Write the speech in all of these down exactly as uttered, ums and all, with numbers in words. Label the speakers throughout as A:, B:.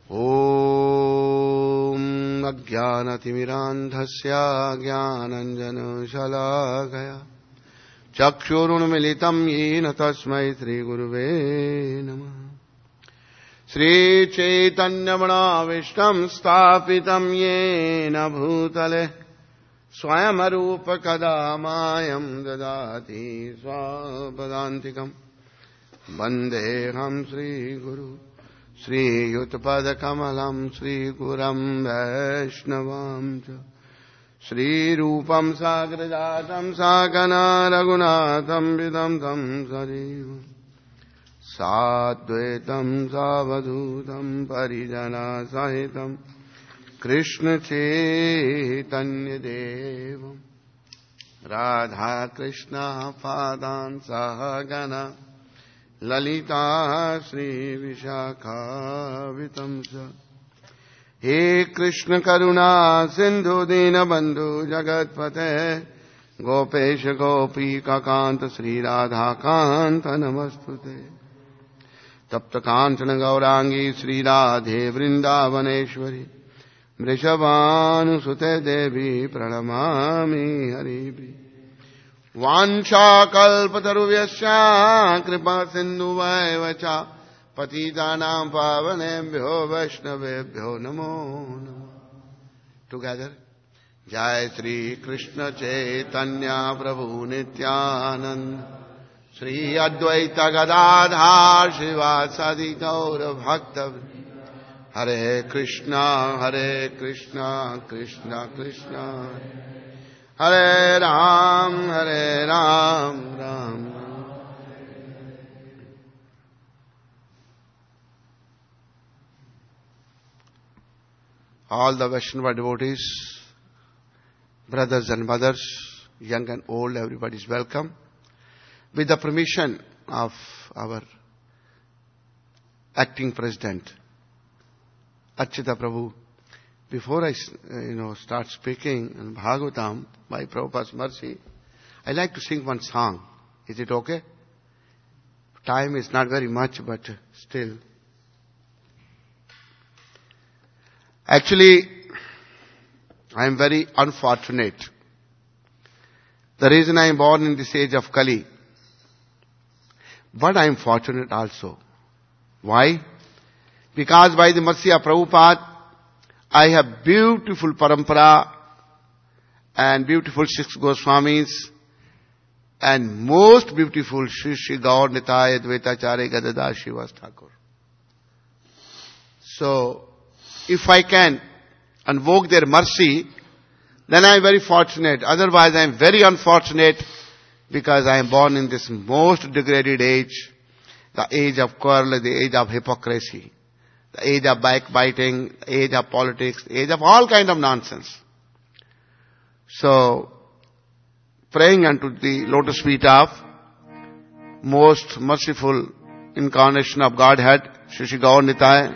A: ॐ अज्ञानतिमिरान्धस्य ज्ञानाञ्जनशलाकया चक्षुरुन्मिलितं येन तस्मै श्रीगुरुवे नमः। श्रीचैतन्यमनाविष्टं स्थापितं येन भूतले स्वयं रूप कदा मायं ददाति स्वापदान्तिकं वन्देऽहं श्रीगुरु श्रीयुतपदकमलं श्रीगुरं वैष्णवं च श्रीरूपं साग्रजातं सागना रघुनाथं विदं तं सजीव साद्वैतं सावधूतं परिजनसहितं कृष्णचैतन्यदेवं राधाकृष्ण पादान् सहगना ललिता श्रीविशाखावितं च। हे कृष्ण करुणा सिंधु दीनबंधु जगत्पते गोपेश गोपीकान्त श्रीराधाकान्त नमस्तुते। तप्त कांचन गौरांगी श्रीराधे वृंदावनेश्वरी वृषभानुसुते देवी प्रणमामि हरिप्रिये। वाञ्छाकल्पतरुभ्यश्च कृपा सिन्धुभ्येव च पतितानां पावनेभ्यो वैष्णवेभ्यो नमो नमः। टुगेदर जय श्री कृष्ण चैतन्य प्रभु नित्यानंद श्री अद्वैत गदाधर श्रीवासादि गौर भक्त। हरे कृष्णा हरे कृष्णा कृष्णा कृष्णा हरे राम हरे Ram Ram Ram. All the Vaishnava devotees, brothers and mothers, young and old, everybody is welcome. With the permission of our acting president, Achyuta Prabhu, before I you know, start speaking in Bhagavatam, by Prabhupada's mercy, I like to sing one song. Is it okay? Time is not very much, but still. Actually, I am very unfortunate. The reason I am born in this age of Kali. But I am fortunate also. Why? Because by the mercy of Prabhupada, I have beautiful parampara and beautiful six Goswamis and most beautiful Shri Shri Gaur Nitai Advaitacharya Gadadhar Srivas Thakur. So, if I can invoke their mercy, then I am very fortunate. Otherwise, I am very unfortunate because I am born in this most degraded age, the age of quarrel, the age of hypocrisy, the age of backbiting, the age of politics, the age of all kind of nonsense. So, praying unto the lotus feet of most merciful incarnation of Godhead, Shri Shri Gaur Nitai,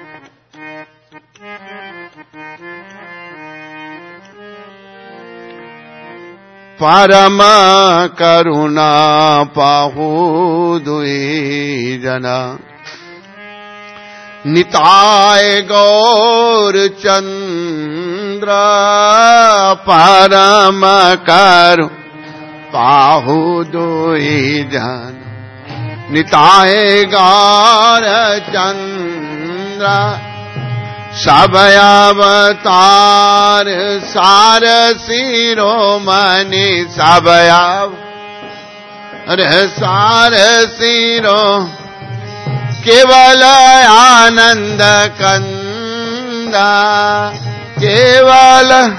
A: Parama karuna pahu dui jana Nitai Gaur Chandra Parama karu pahu dui jana Nitai Gaur Chandra Sabhayavatar Sarasiromani Sabhayav Sarasiro Kevala Ananda Kanda Kevala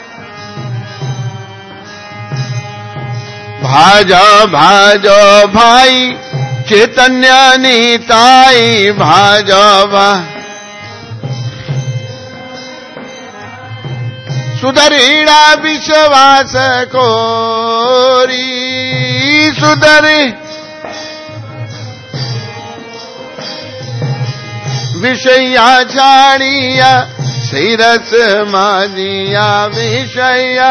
A: Bhaja Bhaja Bhai Chaitanya Nitai Bhaja Bhaja सुधरीड़ा विश्वास कोरी सुधरी विषया छाड़िया सिरस माजिया विषया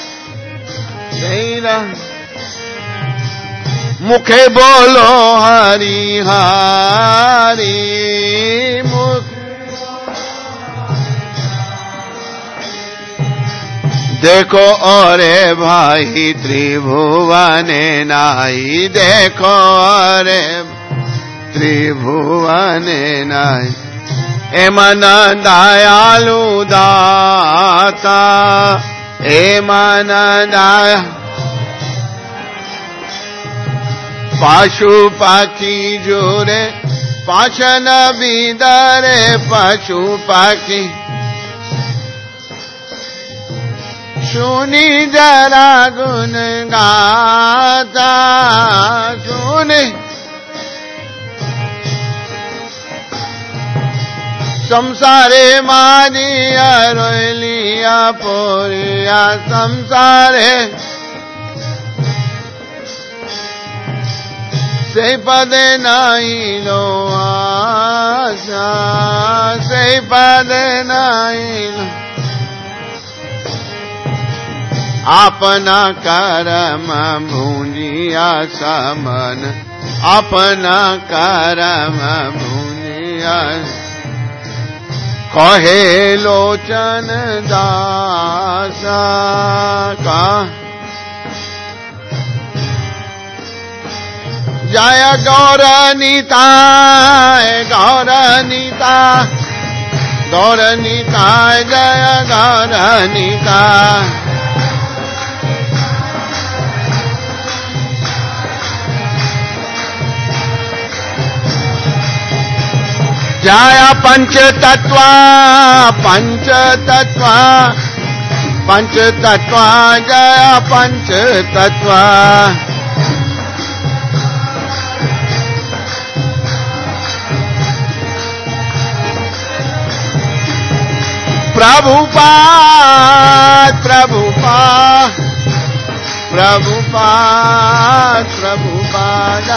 A: सिरा मुखे बोलो हरि हरि मुख देखो ओरे भाई त्रिभुवने नाई, देखो ओरे त्रिभुवने नाई, ए मन दयालु दाता, ए मन दया पशु पक्षी जोरे पाचन बिदरे, पशु पक्षी सुनी जरा गुण गाता, सुनी संसारे मानिया रोलिया पोरिया, संसारे से पदे नाई लो आशा, से पदे नाई लो अपना कर्म भूंजिया समन, अपना कर्म भूंजिया कहे लोचन दासा का। जय गौरनीता, गौरनीता, गौरनीता, जय गौरनीता। जय पंच तत्व, पंच तत्व, पंच तत्व, जय पंच तत्व। Prabhupada, Prabhupada, Prabhupada, Prabhupada.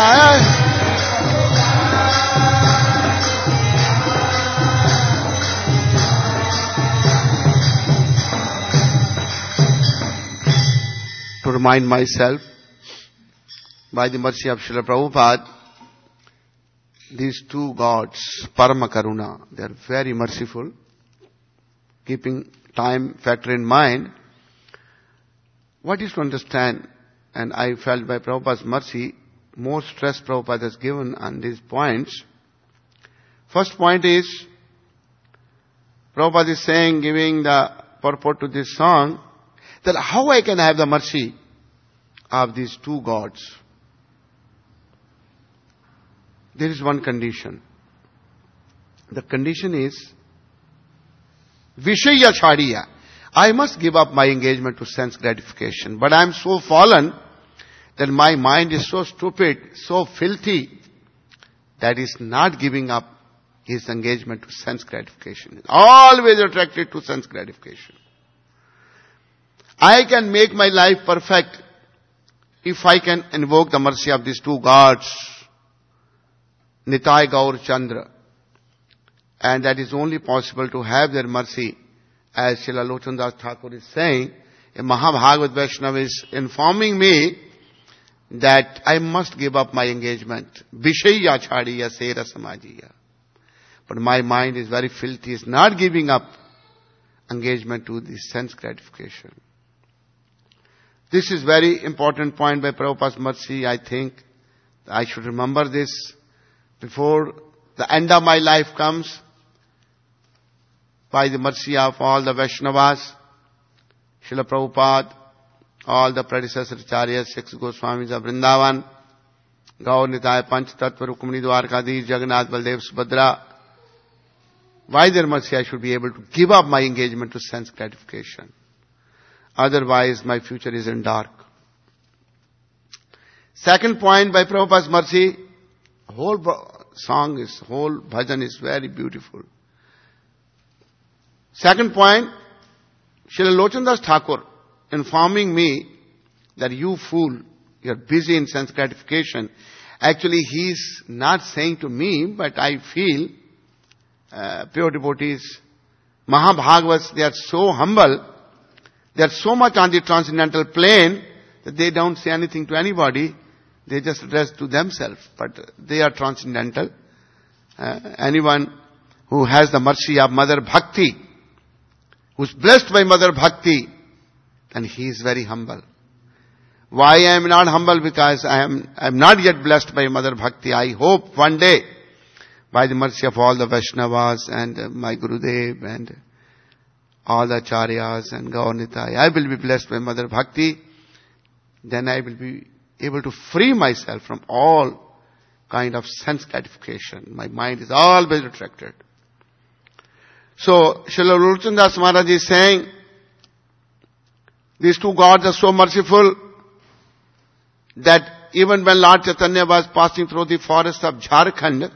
A: To remind myself, by the mercy of Srila Prabhupada, these two gods, Parama Karuna, they are very merciful. Keeping time factor in mind, what is to understand, and I felt by Prabhupada's mercy, more stress Prabhupada has given on these points. First point is, Prabhupada is saying, giving the purport to this song, that how I can have the mercy of these two gods. There is one condition. The condition is, Vishaya Chadiya. I must give up my engagement to sense gratification. But I am so fallen that my mind is so stupid, so filthy, that is not giving up his engagement to sense gratification. Always attracted to sense gratification. I can make my life perfect if I can invoke the mercy of these two gods, Nitai Gaur Chandra. And that is only possible to have their mercy, as Srila Lochan Das Thakur is saying. A Mahabhagavat Vaishnava is informing me that I must give up my engagement. Vishaya Chadiya Sera Samajiya. But my mind is very filthy, is not giving up engagement to this sense gratification. This is very important point by Prabhupada's mercy. I think I should remember this before the end of my life comes. By the mercy of all the Vaishnavas, Srila Prabhupada, all the predecessor acharyas, six Goswamis of Vrindavan, Gaur Nitai, Panch Tattva, Rukmini, Dwarkadhish, Jagannath, Baldev, Subhadra. By their mercy I should be able to give up my engagement to sense gratification. Otherwise my future is in dark. Second point, by Prabhupada's mercy, whole song is, whole bhajan is very beautiful. Second point, Srila Lochan Das Thakur informing me that you fool, you are busy in sense gratification. Actually, he is not saying to me, but I feel uh, pure devotees, Mahabhagavats, they are so humble, they are so much on the transcendental plane that they don't say anything to anybody. They just address to themselves. But they are transcendental. Uh, anyone who has the mercy of Mother Bhakti, who is blessed by Mother Bhakti, and he is very humble. Why I am not humble? Because I am, I am not yet blessed by Mother Bhakti. I hope one day, by the mercy of all the Vaishnavas and uh, my Gurudev and all the Acharyas and Gaurnitai, I will be blessed by Mother Bhakti. Then I will be able to free myself from all kind of sense gratification. My mind is always attracted. So, Srila Ruchan Das Maharaj is saying, these two gods are so merciful that even when Lord Chaitanya was passing through the forest of Jharkhand,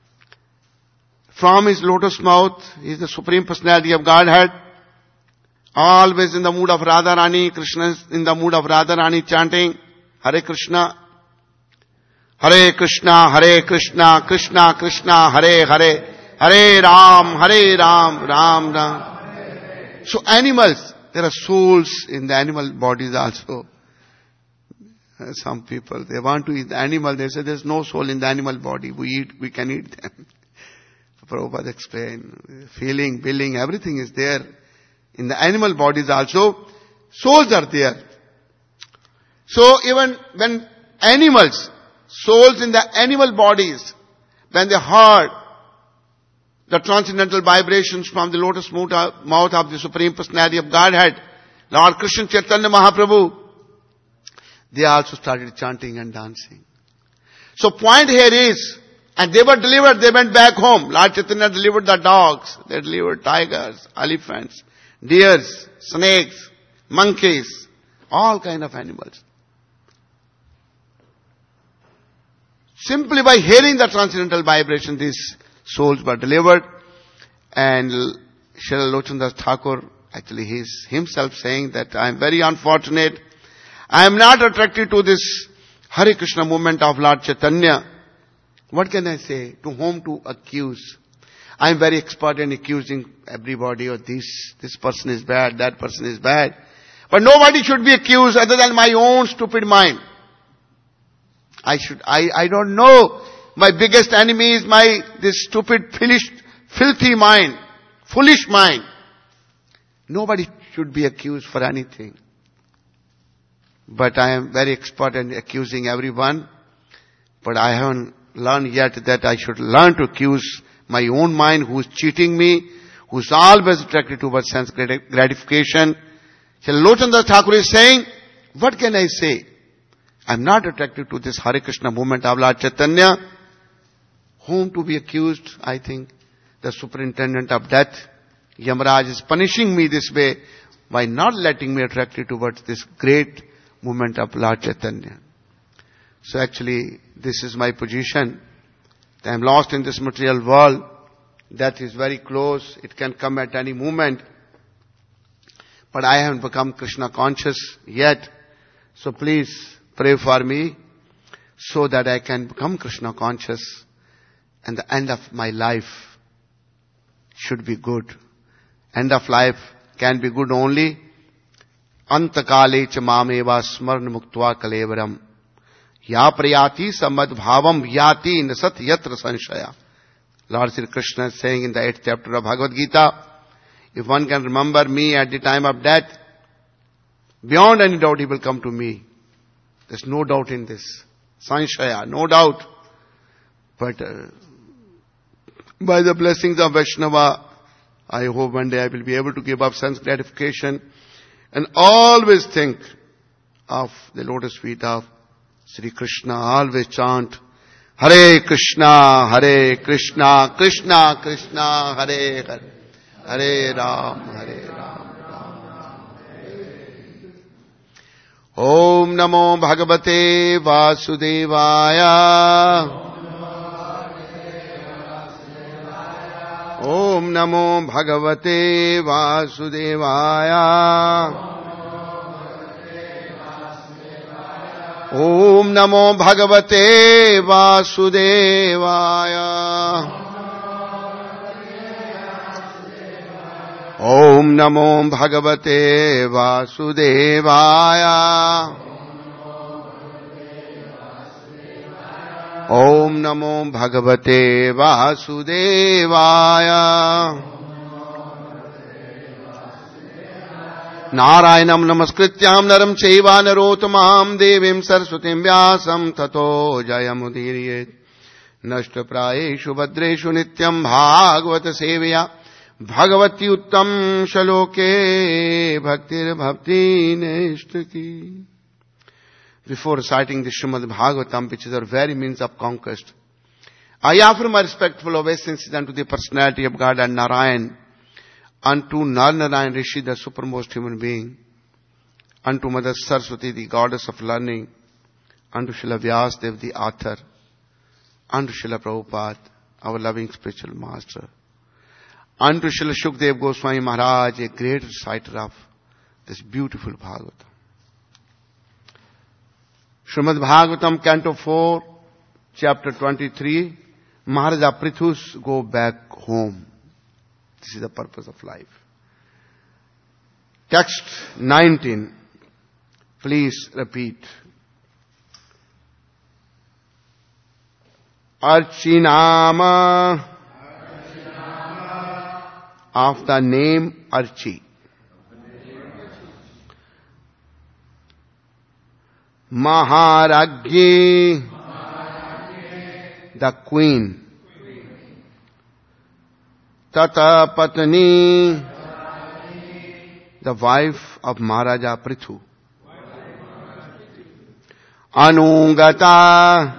A: from his lotus mouth, he is the Supreme Personality of Godhead, always in the mood of Radharani, Krishna is in the mood of Radharani chanting, Hare Krishna, Hare Krishna, Hare Krishna, Krishna Krishna, Hare Hare, Hare Ram, Hare Ram, Ram Ram. So animals, there are souls in the animal bodies also. Some people, they want to eat the animal, they say there's no soul in the animal body. We eat, we can eat them. Prabhupada explained, feeling, feeling, everything is there. In the animal bodies also, souls are there. So even when animals, souls in the animal bodies, when they heard the transcendental vibrations from the lotus mouth of the Supreme Personality of Godhead, Lord Krishna Chaitanya Mahaprabhu, they also started chanting and dancing. So point here is, and they were delivered, they went back home. Lord Chaitanya delivered the dogs, they delivered tigers, elephants, deers, snakes, monkeys, all kind of animals. Simply by hearing the transcendental vibration, these souls were delivered. And Srila Lochan Das Thakur, actually he is himself saying that I am very unfortunate. I am not attracted to this Hare Krishna movement of Lord Chaitanya. What can I say? To whom to accuse? I am very expert in accusing everybody, or this, this person is bad, that person is bad. But nobody should be accused other than my own stupid mind. I should, I, I don't know. My biggest enemy is my, this stupid, foolish, filthy mind, foolish mind. Nobody should be accused for anything. But I am very expert in accusing everyone. But I haven't learned yet that I should learn to accuse my own mind, who is cheating me, who is always attracted towards sense gratification. So Lochan Das Thakur is saying, what can I say? I am not attracted to this Hare Krishna movement of Lord Chaitanya. Whom to be accused? I think the superintendent of death, Yamaraj, is punishing me this way by not letting me attracted towards this great movement of Lord Chaitanya. So actually, this is my position. I am lost in this material world. Death is very close. It can come at any moment. But I haven't become Krishna conscious yet. So please pray for me so that I can become Krishna conscious. And the end of my life should be good. End of life can be good only. Antakale cha mameva smarna muktva kalevaram. Ya prayati samad bhavam yati nasat yatra sanshaya. Lord Sri Krishna is saying in the eighth chapter of Bhagavad Gita, if one can remember me at the time of death, beyond any doubt he will come to me. There's no doubt in this. Sanshaya, no doubt. But uh, by the blessings of Vaishnava, I hope one day I will be able to give up sense gratification and always think of the lotus feet of Sri Krishna. Always chant Hare Krishna, Hare Krishna, Krishna Krishna, Hare Hare, Hare Ram, Hare Ram, Ram Ram, Hare. Om Namo Bhagavate Vasudevaya. Om Namo Bhagavate Vasudevaya. Om Namo Bhagavate Vasudevaya. Om Namo Bhagavate Vasudevaya. Om Namo Bhagavate Vasudevaya. Narayanam namaskrityam naram chaiva narottamam devim saraswatim vyasam tato jayamudiriyet. Nashta prayeshu bhadreshu nityam bhagavata sevaya bhagavati uttam shaloke bhaktir bhakti neshtaki. Before reciting the Srimad Bhagavatam, which is our very means of conquest, I offer my respectful obeisances unto the personality of God and Narayan, unto Nar Narayan Rishi, the supermost human being, unto Mother Saraswati, the goddess of learning, unto Srila Vyasadeva, the author, unto Srila Prabhupada, our loving spiritual master, unto Srila Shukdev Goswami Maharaj, a great reciter of this beautiful Bhagavatam. Srimad Bhagavatam, Canto four, Chapter twenty-three, Maharaja Prithus go back home. This is the purpose of life. Text nineteen. Please repeat. Archinama, of the name Archi. Maharagyi, the queen. Tata Patni, the wife of Maharaja Prithu. Anungata,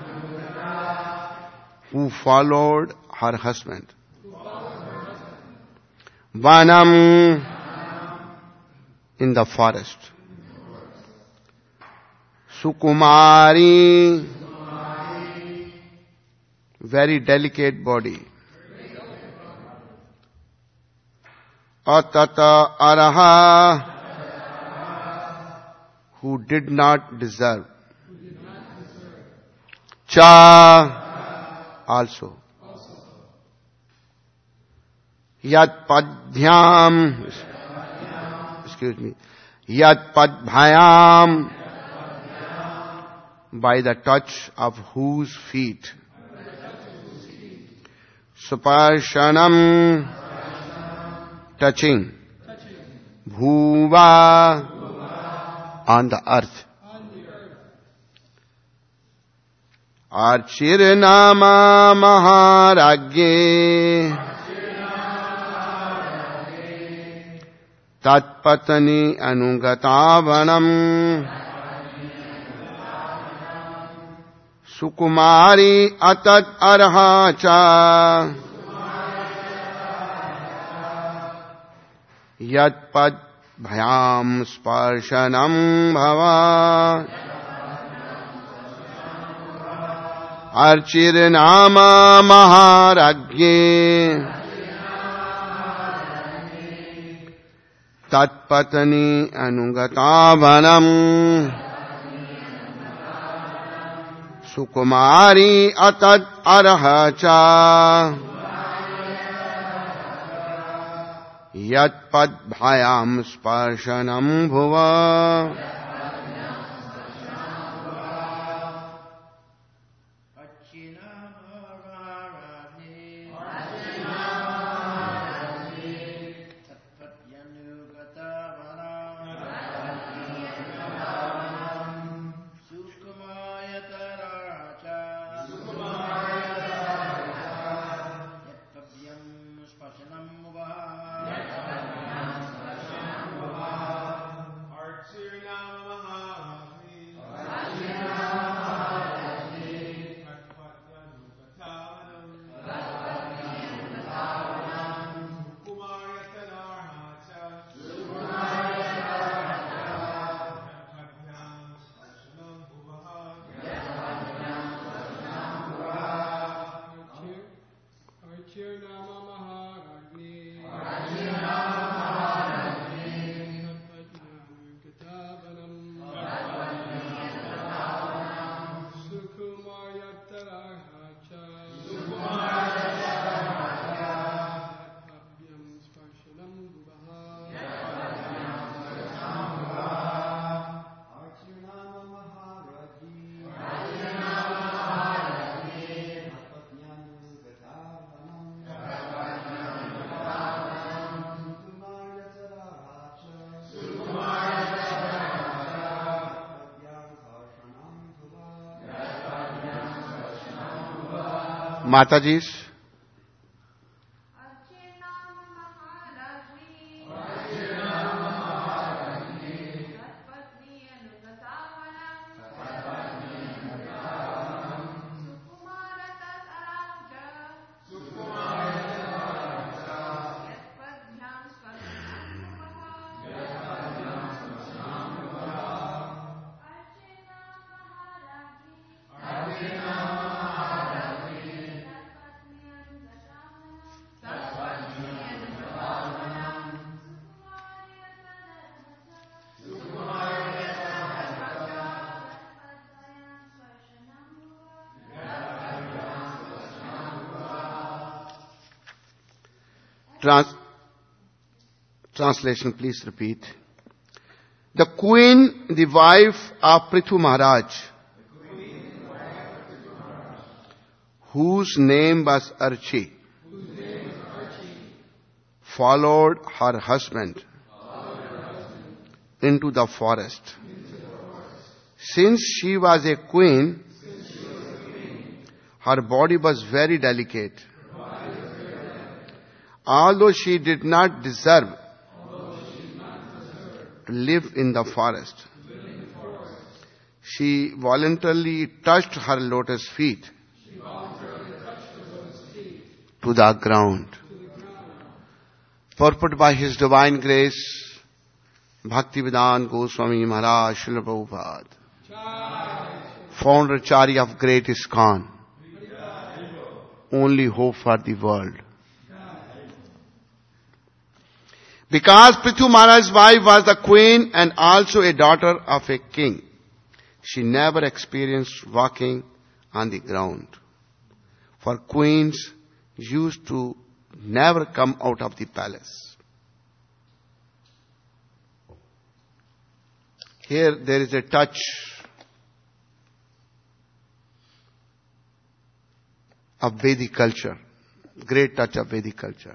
A: who followed her husband. Vanam, in the forest. Sukumari, very delicate body. Atata Araha, who did not deserve. Cha, also. Yat Padhyam, excuse me, Yat Padbhayam, by the touch of whose feet. Suparshanam, touching. Bhuva, on the earth. Archirnama Maharagye, Tatpatani Anungatavanam, Sukumari Atat Arhacha, Yat Pad Bhayam Sparshanam Bhava, Archirnama Maharagye, Tatpatani Anungatavanam, Sukumari Atat Arhacha, Yat Pad Bhayam Sparshanam Bhuva.
B: Archirnama
A: Mataji's. Trans- translation, please repeat. The queen, the wife of Prithu Maharaj, whose name was Archi, followed her husband into the forest. Since she was a queen, her body was very delicate. Although she did not deserve to live in the forest, she voluntarily touched her lotus feet to the ground. Purport by His Divine Grace, Bhaktivedanta Goswami Maharaj Srila Prabhupada, founder Acharya of Great ISKCON, only hope for the world. Because Prithu Maharaj's wife was the queen and also a daughter of a king, she never experienced walking on the ground. For queens used to never come out of the palace. Here there is a touch of Vedic culture, great touch of Vedic culture.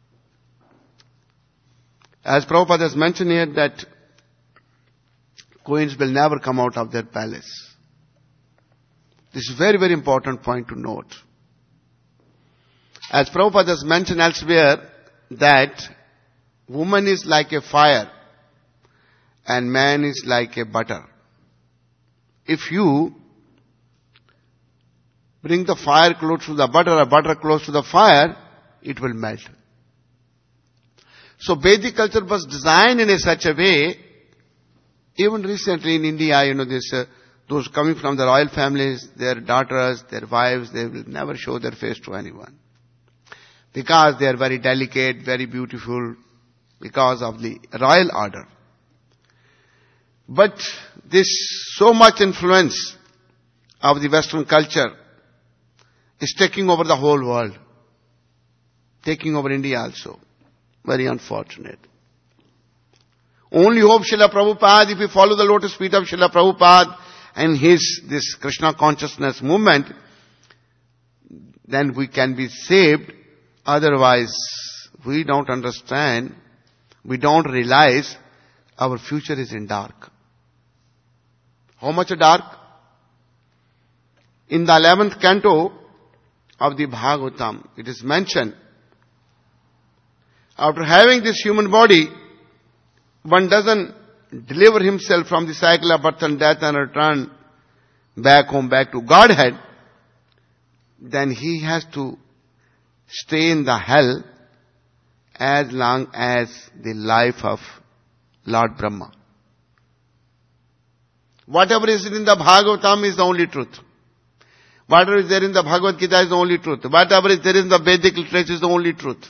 A: As Prabhupada has mentioned here that queens will never come out of their palace. This is a very, very important point to note. As Prabhupada has mentioned elsewhere that woman is like a fire and man is like a butter. If you bring the fire close to the butter or butter close to the fire, it will melt. So Vedic culture was designed in a such a way, even recently in India, you know, this, uh, those coming from the royal families, their daughters, their wives, they will never show their face to anyone. Because they are very delicate, very beautiful, because of the royal order. But this so much influence of the Western culture is taking over the whole world. Taking over India also. Very unfortunate. Only hope Srila Prabhupada, if we follow the lotus feet of Srila Prabhupada and his, this Krishna consciousness movement, then we can be saved. Otherwise, we don't understand, we don't realize our future is in dark. How much dark? In the eleventh canto of the Bhagavatam, it is mentioned, after having this human body, one doesn't deliver himself from the cycle of birth and death and return back home, back to Godhead, then he has to stay in the hell as long as the life of Lord Brahma. Whatever is in the Bhagavatam is the only truth. Whatever is there in the Bhagavad Gita is the only truth. Whatever is there in the Vedic literature is the only truth.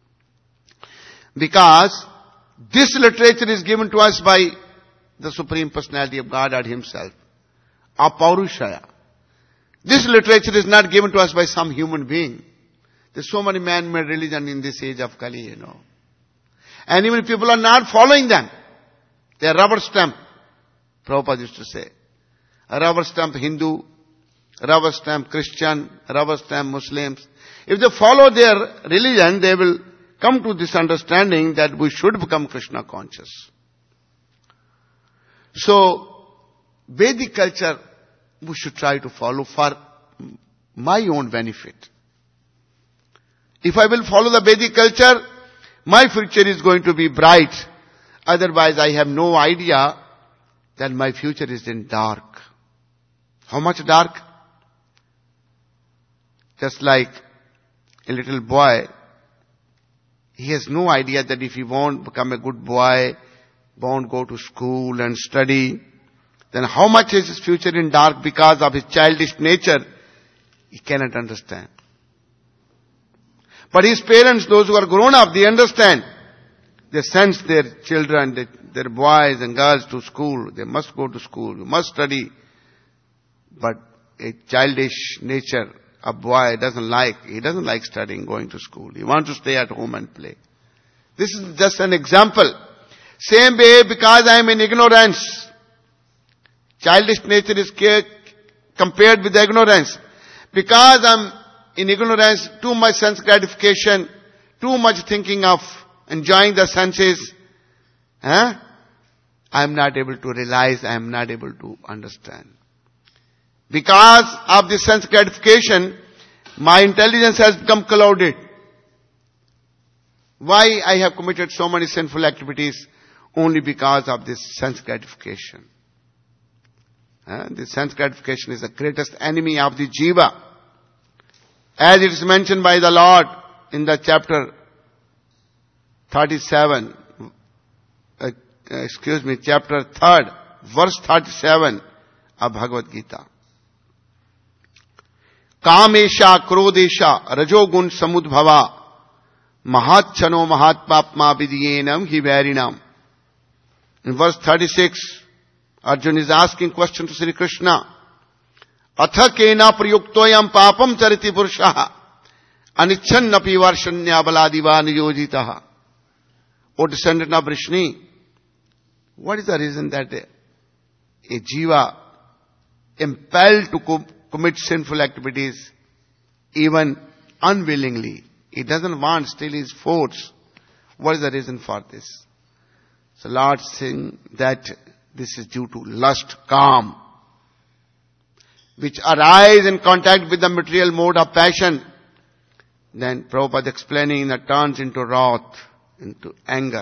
A: Because this literature is given to us by the Supreme Personality of Godhead Himself. Apaurushaya. This literature is not given to us by some human being. There's so many man-made religion in this age of Kali, you know. And even if people are not following them, they are rubber stamp. Prabhupada used to say. A rubber stamp Hindu, rubber stamp Christian, rubber stamp Muslims. If they follow their religion, they will come to this understanding that we should become Krishna conscious. So, Vedic culture we should try to follow for my own benefit. If I will follow the Vedic culture, my future is going to be bright. Otherwise, I have no idea that my future is in dark. How much dark? Just like a little boy, he has no idea that if he won't become a good boy, won't go to school and study, then how much is his future in dark because of his childish nature? He cannot understand. But his parents, those who are grown up, they understand. They send their children, their, their boys and girls to school. They must go to school. You must study. But a childish nature, a boy doesn't like, he doesn't like studying, going to school. He wants to stay at home and play. This is just an example. Same way, because I am in ignorance. Childish nature is compared with ignorance. Because I am in ignorance, too much sense gratification, too much thinking of enjoying the senses, huh? I am not able to realize, I am not able to understand. Because of this sense gratification, my intelligence has become clouded. Why I have committed so many sinful activities? Only because of this sense gratification. Huh? This sense gratification is the greatest enemy of the jiva. As it is mentioned by the Lord in the chapter thirty-seven, uh, excuse me, chapter three, verse thirty-seven of Bhagavad Gita. Kamesha krodesha rajogun samudbhava mahatchano mahatpapma vidyenam hivarinam. In verse thirty-six, Arjuna is asking question to Sri Krishna. Atha kena prayuktoyam papam chariti purushaha anichannapi varshanya baladiva niyojitaha. O descendant of Vrishni, what is the reason that a, a jiva impelled to co- commit sinful activities even unwillingly? He doesn't want, still he is forced. What is the reason for this? So Lord saying that this is due to lust, calm, which arise in contact with the material mode of passion. Then Prabhupada explaining that turns into wrath, into anger.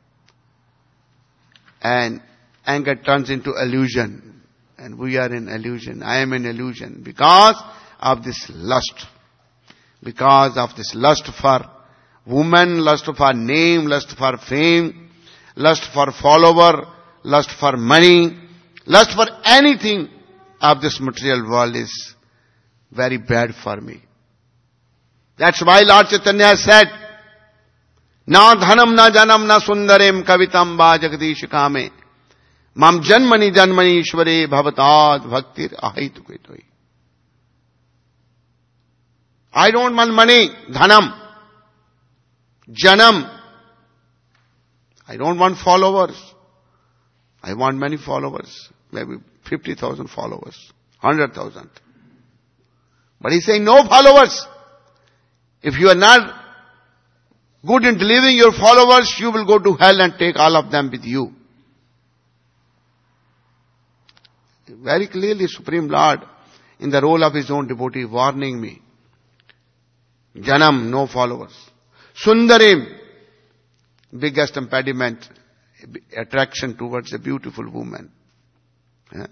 A: And anger turns into illusion. And we are in illusion. I am in illusion. Because of this lust. Because of this lust for woman, lust for name, lust for fame, lust for follower, lust for money, lust for anything of this material world is very bad for me. That's why Lord Chaitanya said, Na dhanam na janam na sundarem kavitam ba jagadish kame mam janmani janmani ishvare bhavatad bhaktir ahaituketoi. I don't want money, dhanam, janam. I don't want followers. I want many followers, maybe fifty thousand followers, one hundred thousand. But he's saying no followers. If you are not good in delivering your followers, you will go to hell and take all of them with you. Very clearly, Supreme Lord, in the role of his own devotee, warning me. Janam, no followers. Sundarim, biggest impediment, attraction towards a beautiful woman. Eh?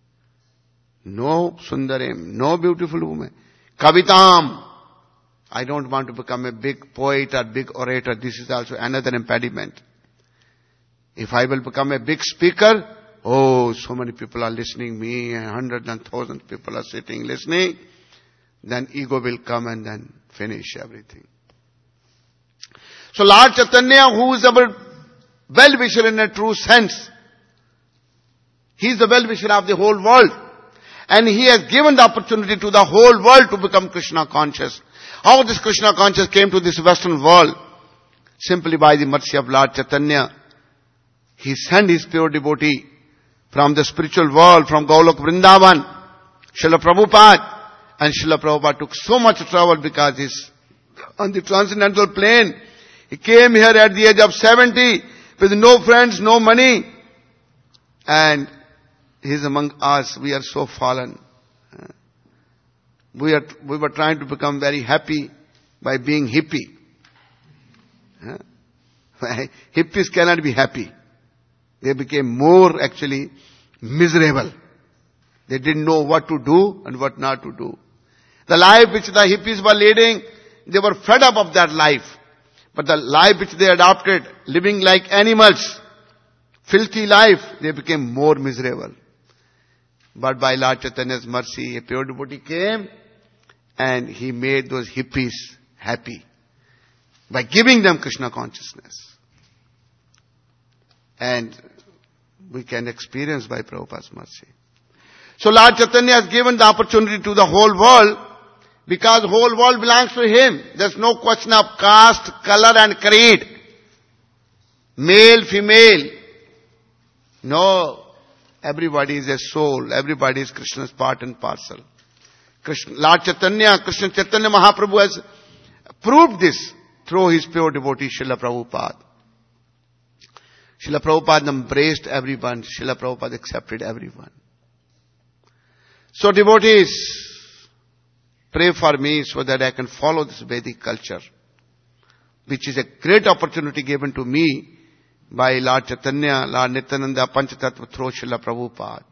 A: No Sundarim, no beautiful woman. Kavitam, I don't want to become a big poet or big orator. This is also another impediment. If I will become a big speaker, oh, so many people are listening me, and hundreds and thousands people are sitting listening, then ego will come and then finish everything. So Lord Chaitanya, who is our well-wisher in a true sense, he is the well-wisher of the whole world. And he has given the opportunity to the whole world to become Krishna conscious. How this Krishna conscious came to this Western world? Simply by the mercy of Lord Chaitanya. He sent his pure devotee from the spiritual world, from Golok Vrindavan, Srila Prabhupada. And Srila Prabhupada took so much trouble because he's on the transcendental plane. He came here at the age of seventy with no friends, no money. And he's among us. We are so fallen. We are, we were trying to become very happy by being hippie. Huh? Hippies cannot be happy. They became more actually miserable. They didn't know what to do and what not to do. The life which the hippies were leading, they were fed up of that life. But the life which they adopted, living like animals, filthy life, they became more miserable. But by Lord Chaitanya's mercy, a pure devotee came and he made those hippies happy by giving them Krishna consciousness. And we can experience by Prabhupada's mercy. So Lord Chaitanya has given the opportunity to the whole world because the whole world belongs to him. There's no question of caste, color and creed. Male, female. No. Everybody is a soul. Everybody is Krishna's part and parcel. Krishna, Lord Chaitanya, Krishna Chaitanya Mahaprabhu has proved this through his pure devotee Srila Prabhupada. Srila Prabhupada embraced everyone. Srila Prabhupada accepted everyone. So devotees, pray for me so that I can follow this Vedic culture, which is a great opportunity given to me by Lord Chaitanya, Lord Nityananda, Panchatattva through Srila Prabhupada.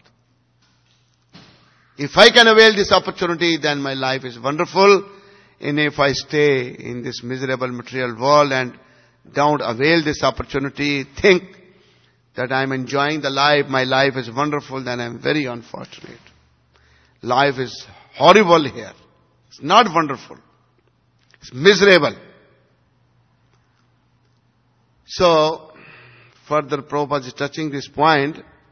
A: If I can avail this opportunity, then my life is wonderful. And if I stay in this miserable material world and don't avail this opportunity, think that I am enjoying the life, my life is wonderful, then I am very unfortunate. Life is horrible here. It's not wonderful. It's miserable. So, further Prabhupada is touching this point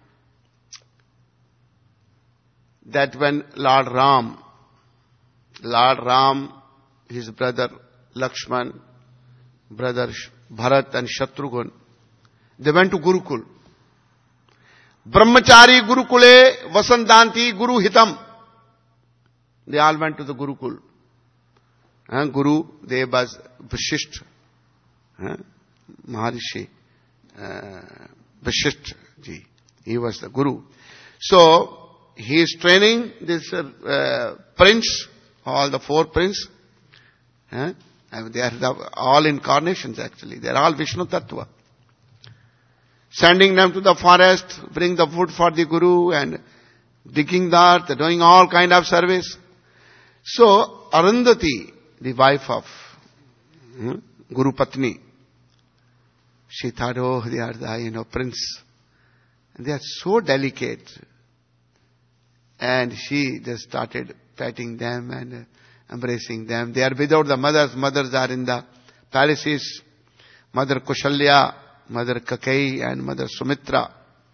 A: that when Lord Ram, Lord Ram, his brother Lakshman, brother Bharat and Shatrughan, they went to Gurukul. Brahmachari Gurukule Vasandanti Guru Hitam. They all went to the Gurukul. Uh, Guru, they was Vashisht, uh, Maharishi, uh, Vashisht ji. He was the Guru. So, he is training this uh, prince, all the four prince. Uh, they are the, all incarnations actually. They are all Vishnu Tattva. Sending them to the forest, bring the food for the Guru and digging the earth, doing all kind of service. So, Arundhati, the wife of hmm, Guru Patni, she thought, oh, they are the, you know, prince. And they are so delicate. And she just started patting them and uh, embracing them. They are without the mothers. Mothers are in the palaces. Mother Kushalya, Mother Kakai and Mother Sumitra.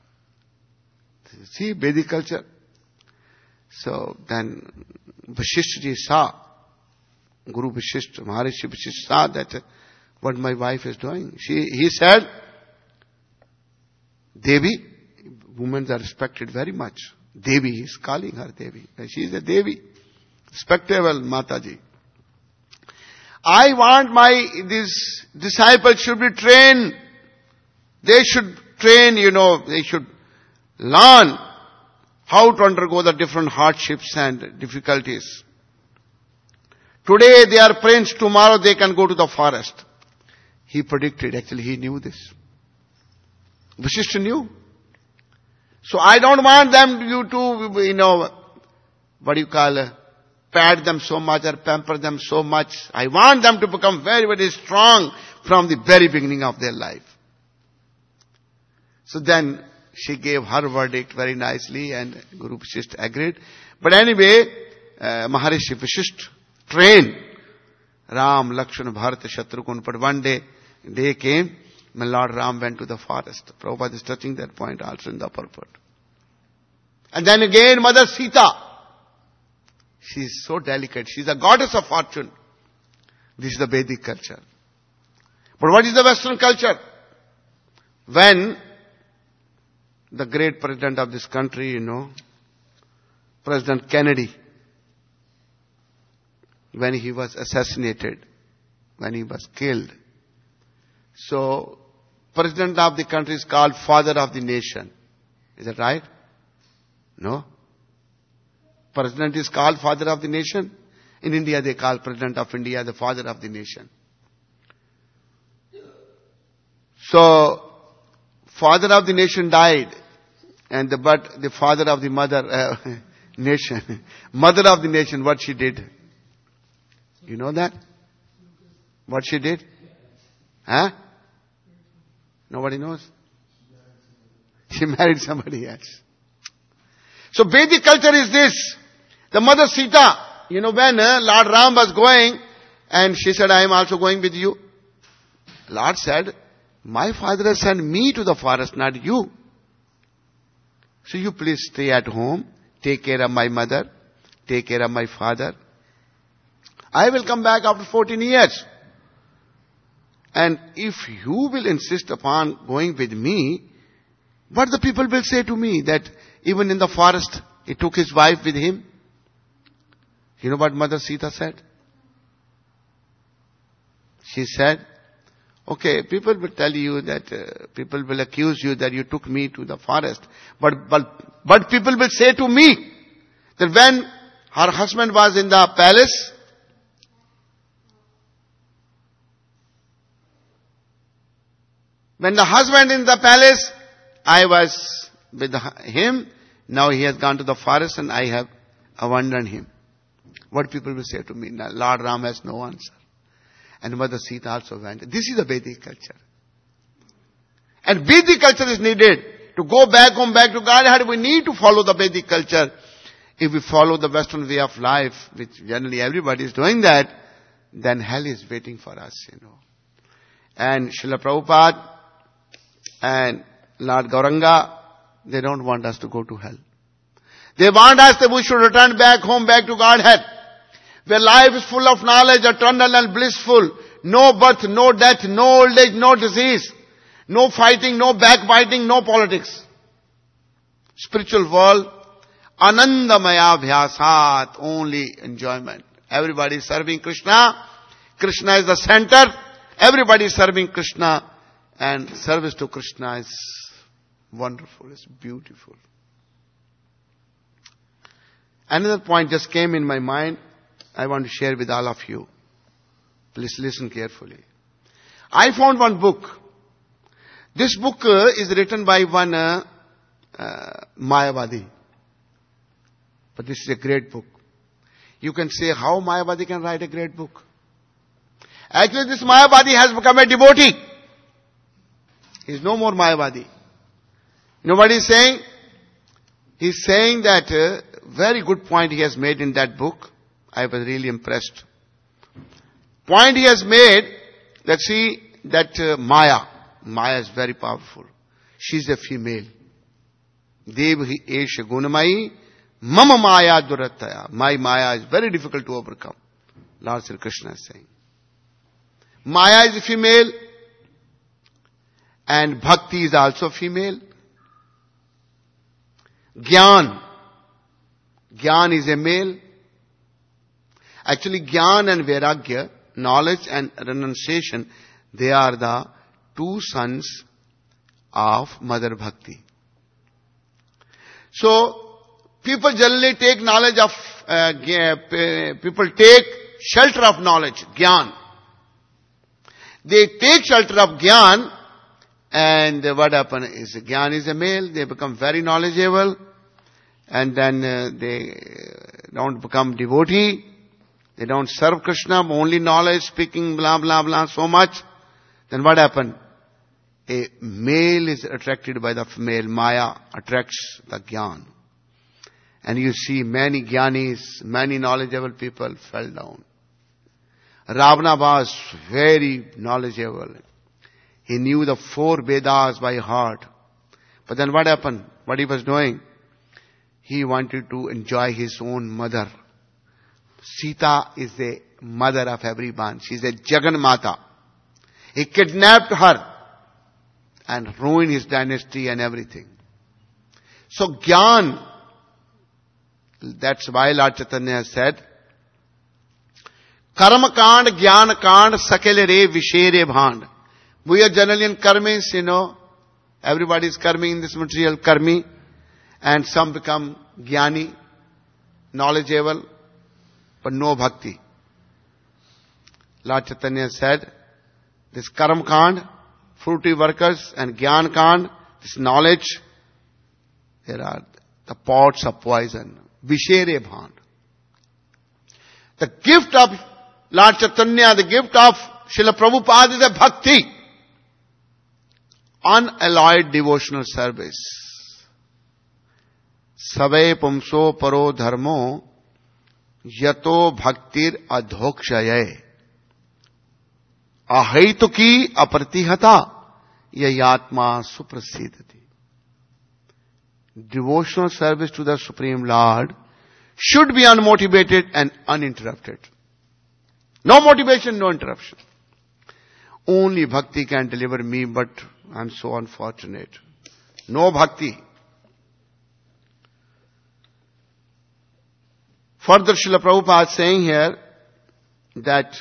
A: See, Vedic culture. So then Vashishtha saw, Guru Vashishtha, Maharishi Vashishtha saw that uh, what my wife is doing. She, he said, Devi, women are respected very much. Devi, he is calling her Devi. She is a Devi. Respectable Mataji. I want my, these disciples should be trained. They should train, you know, they should learn how to undergo the different hardships and difficulties. Today they are prince, tomorrow they can go to the forest. He predicted, actually he knew this. Vashishtha knew. So I don't want them, you to, you know, what do you call, uh, pat them so much or pamper them so much. I want them to become very, very strong from the very beginning of their life. So then she gave her verdict very nicely and Guru Vashishtha agreed. But anyway, uh, Maharishi Vashishtha trained Ram, Lakshmana, Bharata, Shatrughan. But one day, day came when Lord Ram went to the forest. Prabhupada is touching that point also in the purport. And then again Mother Sita. She is so delicate. She is a goddess of fortune. This is the Vedic culture. But what is the Western culture? When the great president of this country, you know, President Kennedy, when he was assassinated, when he was killed. So, President of the country is called Father of the Nation. Is that right? No. President is called Father of the Nation. In India they call President of India the father of the nation. So, father of the nation died, and the, but the father of the mother, uh, nation, mother of the nation, what she did? You know that? What she did? Huh? Nobody knows? She married somebody else. So Vedic culture is this. The mother Sita, you know when uh, Lord Ram was going, and she said, I am also going with you. Lord said, my father has sent me to the forest, not you. So you please stay at home, take care of my mother, take care of my father. I will come back after fourteen years. And if you will insist upon going with me, what the people will say to me? That even in the forest, he took his wife with him. You know what Mother Sita said? She said, okay, people will tell you that, uh, people will accuse you that you took me to the forest. But, but, but people will say to me that when her husband was in the palace, when the husband in the palace, I was with him, now he has gone to the forest and I have abandoned him. What people will say to me? Now, Lord Ram has no answer. And Mother Sita also went. This is the Vedic culture. And Vedic culture is needed. To go back home, back to Godhead, we need to follow the Vedic culture. If we follow the Western way of life, which generally everybody is doing that, then hell is waiting for us, you know. And Srila Prabhupada and Lord Gauranga, they don't want us to go to hell. They want us that we should return back home, back to Godhead, where life is full of knowledge, eternal and blissful. No birth, no death, no old age, no disease. No fighting, no backbiting, no politics. Spiritual world, Anandamaya Bhyasat, only enjoyment. Everybody is serving Krishna. Krishna is the center. Everybody is serving Krishna. And service to Krishna is wonderful, it's beautiful. Another point just came in my mind. I want to share with all of you. Please listen carefully. I found one book. This book uh, is written by one uh, uh, Mayavadi. But this is a great book. You can say how Mayavadi can write a great book. Actually, this Mayavadi has become a devotee. He is no more Mayavadi. You know what he is saying? He is saying that uh, very good point he has made in that book. I was really impressed. Point he has made that see that uh, Maya, Maya is very powerful. She is a female. Devhi esha gunamai mama Maya durataya. My Maya is very difficult to overcome. Lord Sri Krishna is saying. Maya is a female and Bhakti is also female. Gyan. Gyan is a male. Actually, Gyan and Vairagya, knowledge and renunciation, they are the two sons of Mother Bhakti. So, people generally take knowledge of, uh, people take shelter of knowledge, Gyan. They take shelter of Gyan, and what happens is, Gyan is a male, they become very knowledgeable, and then uh, they don't become devotee, they don't serve Krishna, only knowledge, speaking, blah, blah, blah, so much. Then what happens? A male is attracted by the female, Maya attracts the Gyan. And you see many Gyanis, many knowledgeable people fell down. Ravana was very knowledgeable. He knew the four Vedas by heart. But then what happened? What he was doing? He wanted to enjoy his own mother. Sita is the mother of everyone. She is a Jagan Mata. He kidnapped her and ruined his dynasty and everything. So Gyan, that's why Lord Chaitanya has said, Karma Kand, Gyan Kand, Sakele Re, Vishere Bhand. We are generally in karmis, you know. Everybody is karmi in this material, karmi. And some become Gyani, knowledgeable. but no bhakti. Lord Chaitanya said, this Karma Kand, fruity workers, and Gyan Kand, this knowledge, there are the pots of poison. Vishere Bhand. The gift of Lord Chaitanya, the gift of Srila Prabhupada is a bhakti. Unalloyed devotional service. Savai pumso paro dharmo yato bhaktir adhokshaye. Ahaituki apratihata yayatma suprasidhati. Devotional service to the Supreme Lord should be unmotivated and uninterrupted. No motivation, no interruption. Only bhakti can deliver me, but I'm so unfortunate. No bhakti. Further, Srila Prabhupada is saying here that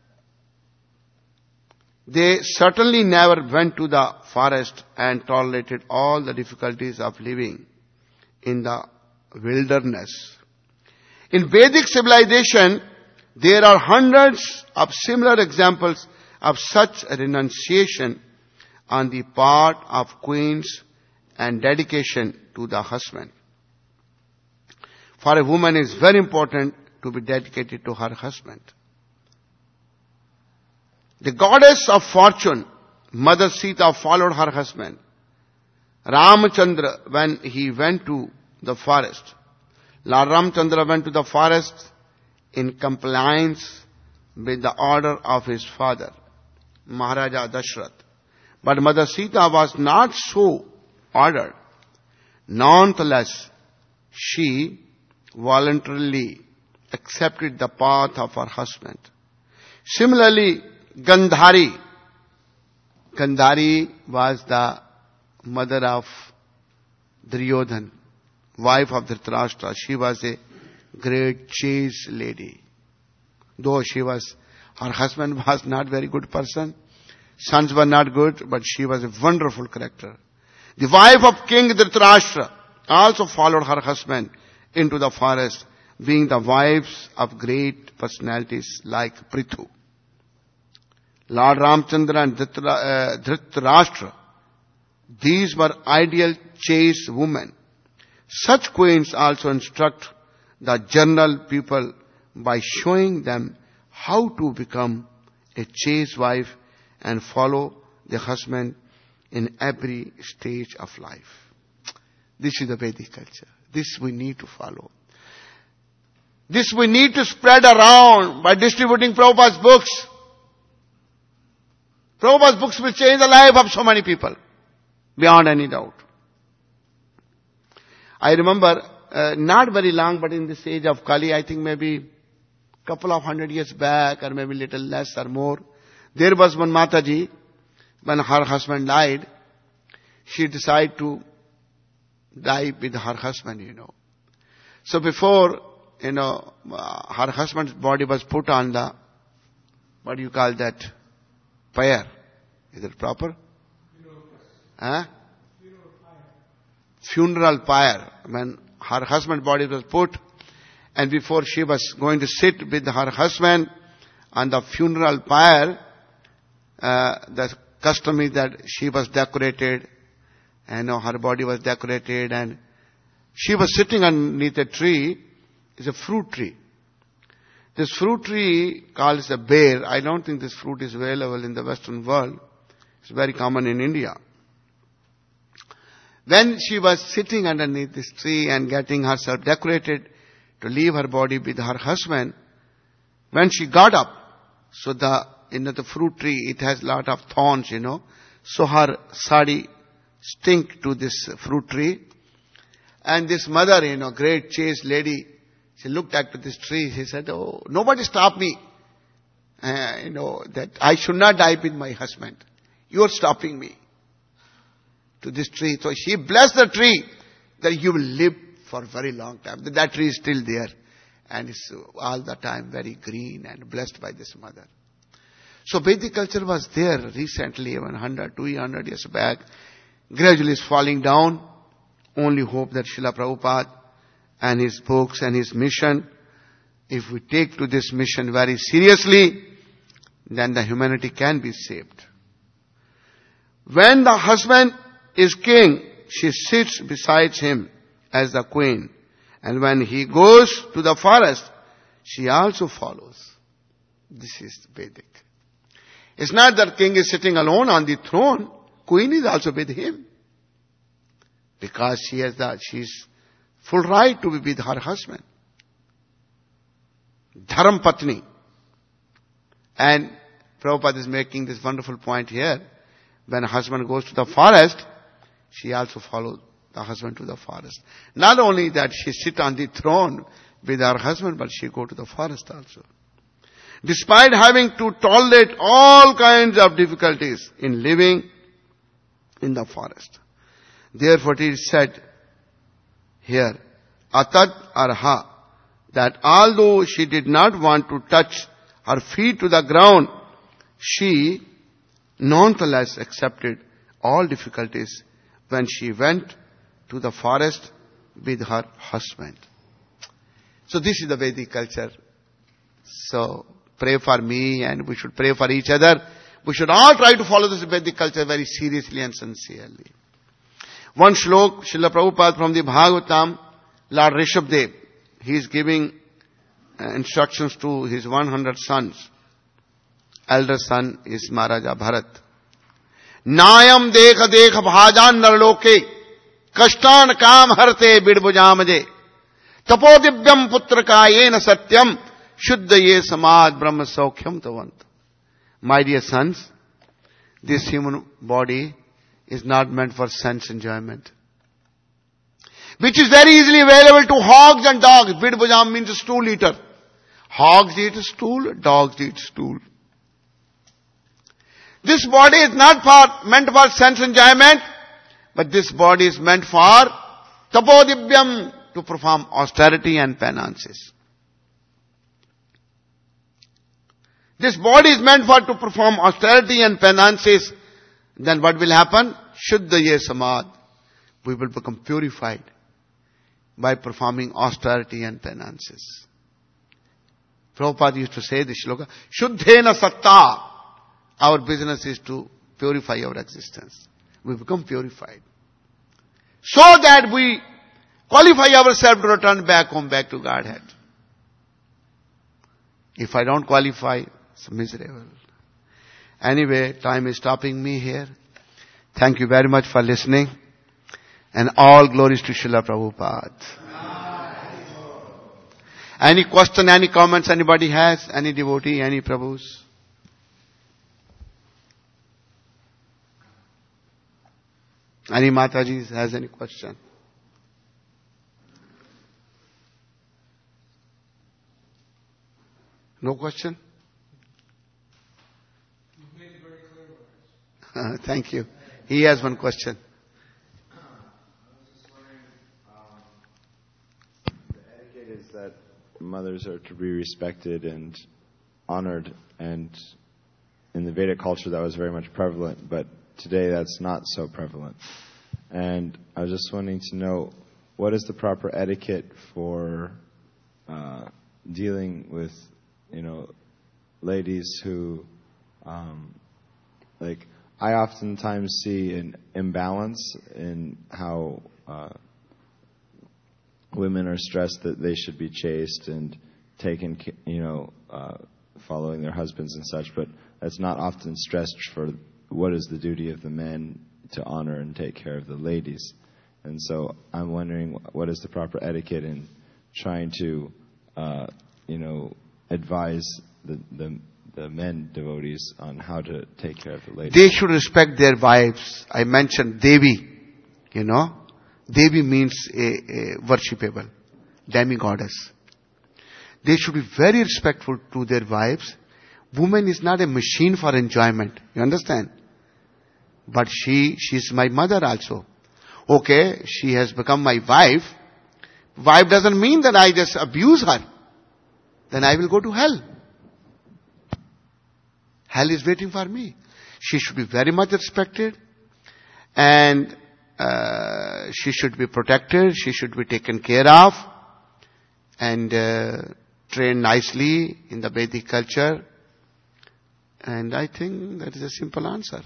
A: they certainly never went to the forest and tolerated all the difficulties of living in the wilderness. In Vedic civilization, there are hundreds of similar examples of such a renunciation on the part of queens and dedication to the husband. For a woman, it is very important to be dedicated to her husband. The goddess of fortune, Mother Sita, followed her husband. Ramchandra, when he went to the forest, Lord Ramchandra went to the forest in compliance with the order of his father, Maharaja Dashrath. But Mother Sita was not so ordered. Nonetheless, she voluntarily accepted the path of her husband. Similarly, Gandhari. Gandhari was the mother of Duryodhana, wife of Dhritarashtra. She was a great chase lady. Though she was, her husband was not very good person. Sons were not good, but she was a wonderful character. The wife of King Dhritarashtra also followed her husband into the forest, being the wives of great personalities like Prithu. Lord Ramchandra and Dhritarashtra, these were ideal chase women. Such queens also instruct the general people by showing them how to become a chaste wife and follow the husband in every stage of life. This is the Vedic culture. This we need to follow. This we need to spread around by distributing Prabhupada's books. Prabhupada's books will change the life of so many people, beyond any doubt. I remember, uh, not very long, but in this age of Kali, I think maybe couple of hundred years back, or maybe little less or more, there was one Mataji, when her husband died, she decided to die with her husband, you know. So before, you know, uh, her husband's body was put on the, what do you call that, pyre. Is it proper? Huh? Funeral pyre. When her husband's body was put, and before she was going to sit with her husband on the funeral pyre, uh, the custom is that she was decorated, and uh, her body was decorated, and she was sitting underneath a tree. It's a fruit tree. This fruit tree called a bear. I don't think this fruit is available in the Western world. It's very common in India. When she was sitting underneath this tree and getting herself decorated to leave her body with her husband, when she got up, so the, you know, the fruit tree, it has lot of thorns, you know, so her sari stink to this fruit tree. And this mother, you know, great chaste lady, she looked at this tree, she said, oh, nobody stop me. Uh, you know, that I should not die with my husband. You are stopping me to this tree. So she blessed the tree that you will live for a very long time. That tree is still there. And it's all the time very green and blessed by this mother. So Vedic culture was there recently, one hundred, two hundred years back. Gradually is falling down. Only hope that Srila Prabhupada and his books and his mission if we take to this mission very seriously, then the humanity can be saved. When the husband is king, she sits beside him as the queen. And when he goes to the forest, she also follows. This is Vedic. It's not that king is sitting alone on the throne. Queen is also with him. Because she has the, she's full right to be with her husband. Dharam Patni. And Prabhupada is making this wonderful point here. When a husband goes to the forest, she also follows the husband to the forest. Not only that she sit on the throne with her husband, but she go to the forest also. Despite having to tolerate all kinds of difficulties in living in the forest. Therefore it is said here, Atat Arha, that although she did not want to touch her feet to the ground, she nonetheless accepted all difficulties when she went to the forest with her husband. So this is the Vedic culture. So pray for me and we should pray for each other. We should all try to follow this Vedic culture very seriously and sincerely. One shlok, Srila Prabhupada from the Bhagavatam, Lord Rishabdev, he is giving uh, instructions to his one hundred sons. Elder son is Maharaja Bharat. Nayam dekha dekha bhajan narloke, kashtan kam harte bidbujamaje, tapodivyam putrakayena satyam, shuddhaye samad brahma saukhyam tavant. My dear sons, this human body is not meant for sense enjoyment, which is very easily available to hogs and dogs. Bidbujam means stool eater. Hogs eat stool, dogs eat stool. This body is not for, meant for sense enjoyment, but this body is meant for tapodivyam, to perform austerity and penances. This body is meant for to perform austerity and penances. Then what will happen? Shuddhaye samad. We will become purified by performing austerity and penances. Prabhupada used to say this shloka, Shuddhena satta. Our business is to purify our existence. We become purified. So that we qualify ourselves to return back home, back to Godhead. If I don't qualify, it's miserable. Anyway, time is stopping me here. Thank you very much for listening. And all glories to Srila Prabhupada. Any question, any comments anybody has? Any devotee, any Prabhus? Any Mataji has any question? No question?
B: You've made it very clear.
A: Uh, thank you. He has one question.
C: I was just wondering, um, the etiquette is that mothers are to be respected and honored, and in the Vedic culture that was very much prevalent, but today that's not so prevalent. And I was just wanting to know, what is the proper etiquette for uh, dealing with, you know, ladies who, um, like, I oftentimes see an imbalance in how uh, women are stressed that they should be chaste and taken, you know, uh, following their husbands and such, but that's not often stressed for what is the duty of the men to honor and take care of the ladies. And so I'm wondering, what is the proper etiquette in trying to, uh, you know, advise the, the the men devotees on how to take care of the ladies?
A: They should respect their wives. I mentioned Devi, you know. Devi means a, a worshipable demigoddess. They should be very respectful to their wives. Woman is not a machine for enjoyment. You understand? But she, she's my mother also. Okay, she has become my wife. Wife doesn't mean that I just abuse her. Then I will go to hell. Hell is waiting for me. She should be very much respected. And uh, she should be protected. She should be taken care of. And uh, trained nicely in the Vedic culture. And I think that is a simple answer.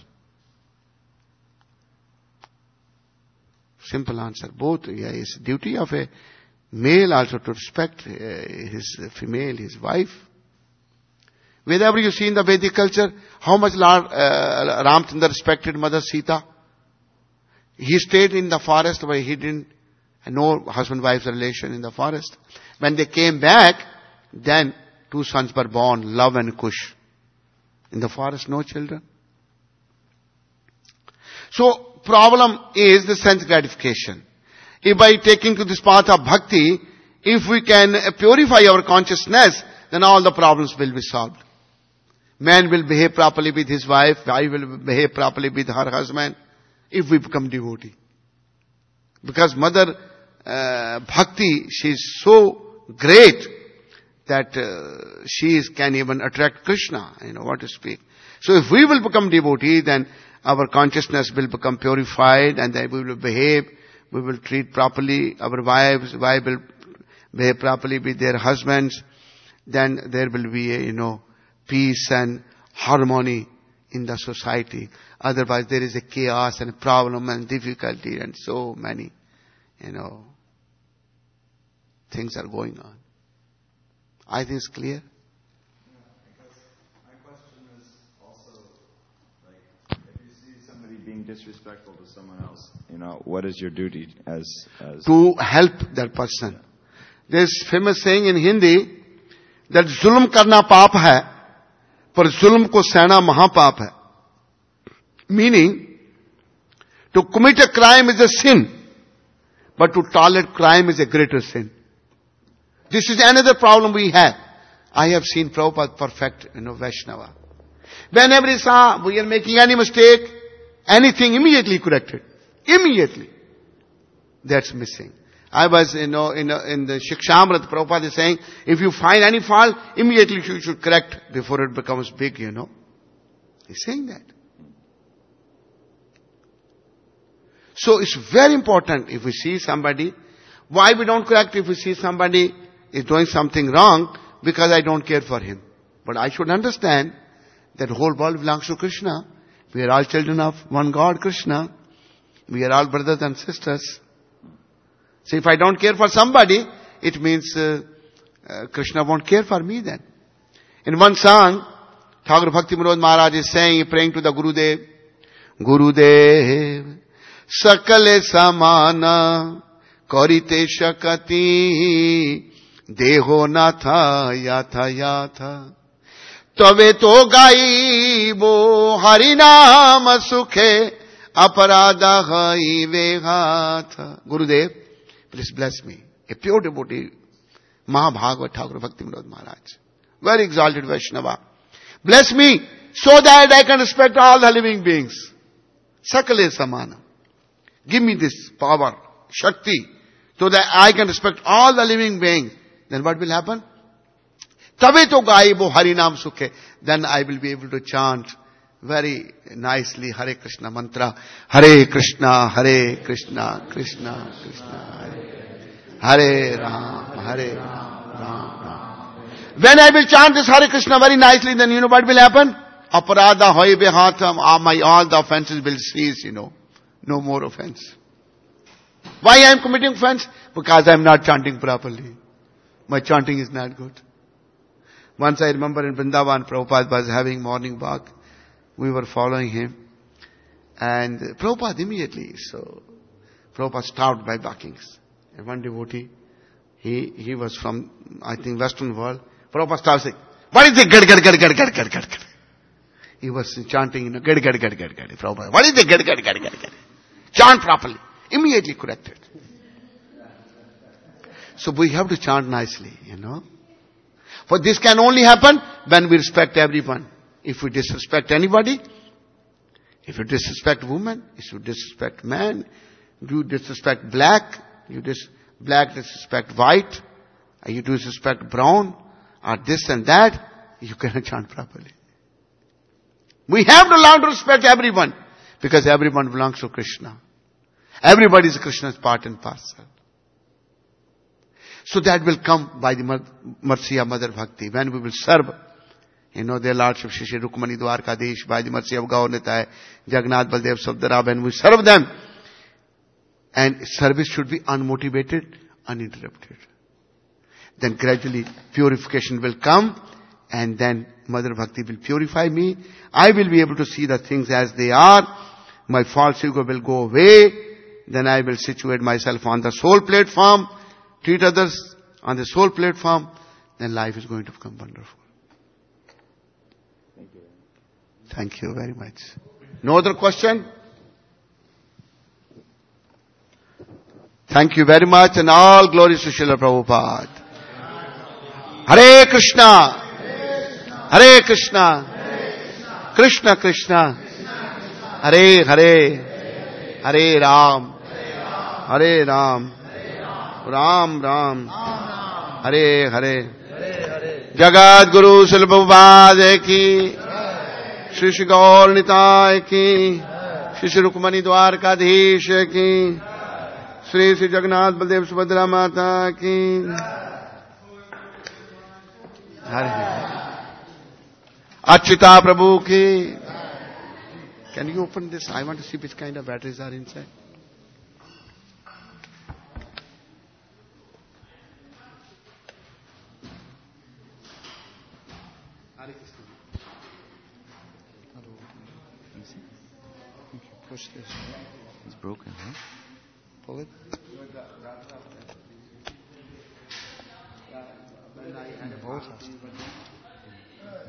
A: Simple answer. Both, yeah, it's duty of a male also to respect uh, his female, his wife. Wherever you see in the Vedic culture, how much Lord uh, Ramchandra respected Mother Sita. He stayed in the forest where he didn't know husband-wife's relation in the forest. When they came back, then two sons were born, Love and Kush. In the forest, no children. So, problem is the sense gratification. If by taking to this path of bhakti, if we can purify our consciousness, then all the problems will be solved. Man will behave properly with his wife, wife will behave properly with her husband, if we become devotee. Because Mother uh, Bhakti, she is so great that uh, she is, can even attract Krishna, you know what to speak. So if we will become devotee, then our consciousness will become purified and then we will behave, we will treat properly our wives, wives will behave properly with their husbands, then there will be a, you know, peace and harmony in the society. Otherwise there is a chaos and a problem and difficulty and so many, you know, things are going on. I think it's clear.
C: Being disrespectful to someone else, you know, what is your duty as, as
A: to help that person? There's famous saying in Hindi that zulm karna paap hai, par zulm ko sehna mahapaap hai. Meaning, to commit a crime is a sin, but to tolerate crime is a greater sin. This is another problem we have. I have seen Prabhupada perfect, you know, Vaishnava. Whenever he saw we are making any mistake, anything immediately corrected. Immediately. That's missing. I was, you know, in, in the Shikshamrit, Prabhupada is saying, if you find any fault, immediately you should correct before it becomes big, you know. He's saying that. So it's very important if we see somebody, why we don't correct if we see somebody is doing something wrong? Because I don't care for him. But I should understand that the whole world belongs to Krishna. We are all children of one God, Krishna. We are all brothers and sisters. So if I don't care for somebody, it means uh, uh, Krishna won't care for me then. In one song, Thakur Bhakti Vinod Maharaj is saying, praying to the Gurudev, Gurudev, Sakale Samana, Karite Shakati, Deho Natha Yatha Yatha. तवे तो गाइबो हरि नाम सुखे अपराधा हई वेहाथ. Gurudev, please bless me. A pure devotee, Mahabhagavad Thakur Bhakti Vinod Maharaj, very exalted Vaishnava. Bless me so that I can respect all the living beings. Sakale Samana. Give me this power, Shakti, so that I can respect all the living beings. Then what will happen? Tabe to gaibo harinam sukhe. Then I will be able to chant very nicely Hare Krishna mantra. Hare Krishna, Hare Krishna, Krishna, Krishna, Hare Hare Ram, Hare Ram, Ram, Ram. When I will chant this Hare Krishna very nicely, then you know what will happen? Aparada hoy behatam, my all the offenses will cease, you know. No more offense. Why I am committing offense? Because I am not chanting properly. My chanting is not good. Once I remember in Vrindavan, Prabhupada was having morning walk. We were following him. And Prabhupada immediately, so Prabhupada stopped by barkings. And one devotee, he, he was from, I think, Western world. Prabhupada stopped saying, what is it? Gad, gad, gad, gad, gad, gad, gad, gad. He was chanting, you know, gad, gad, gad, gad, gad. Prabhupada, what is it? Gad, gad, gad, gad, gad. Chant properly. Immediately corrected. So we have to chant nicely, you know. For this can only happen when we respect everyone. If we disrespect anybody, if you disrespect woman, if you disrespect man, you disrespect black, you dis- black disrespect white, or you disrespect brown, or this and that, you cannot chant properly. We have to learn to respect everyone, because everyone belongs to Krishna. Everybody is Krishna's part and parcel. So that will come by the mer- mercy of Mother Bhakti. When we will serve, you know, their Lordship Shri Shri Rukmani Dwarkadish, by the mercy of Gaur Nitai, Jagannath Baldev Sabdara, when we serve them, and service should be unmotivated, uninterrupted. Then gradually purification will come, and then Mother Bhakti will purify me. I will be able to see the things as they are. My false ego will go away. Then I will situate myself on the soul platform, treat others on the soul platform. Then life is going to become wonderful.
C: Thank you.
A: Thank you very much. No other question? Thank you very much, and all glories to Srila Prabhupada. Hare Krishna. Hare Krishna. Krishna Krishna. Hare Hare. Hare Ram. Hare Ram. Ram Ram. Hare Hare. Jagat Guru Srila Prabhupada ki. Shri Shri Gaur Nitai ki. Shri Shri Rukmani Dwarkadish ki. Shri Shri Jagannath Baldev Subhadra Mata ki. Hare Achyuta Prabhu ki. Can you open this? I want to see which kind of batteries are inside. Hare Krishna. Push this.
D: It's broken, huh?
A: Pull it.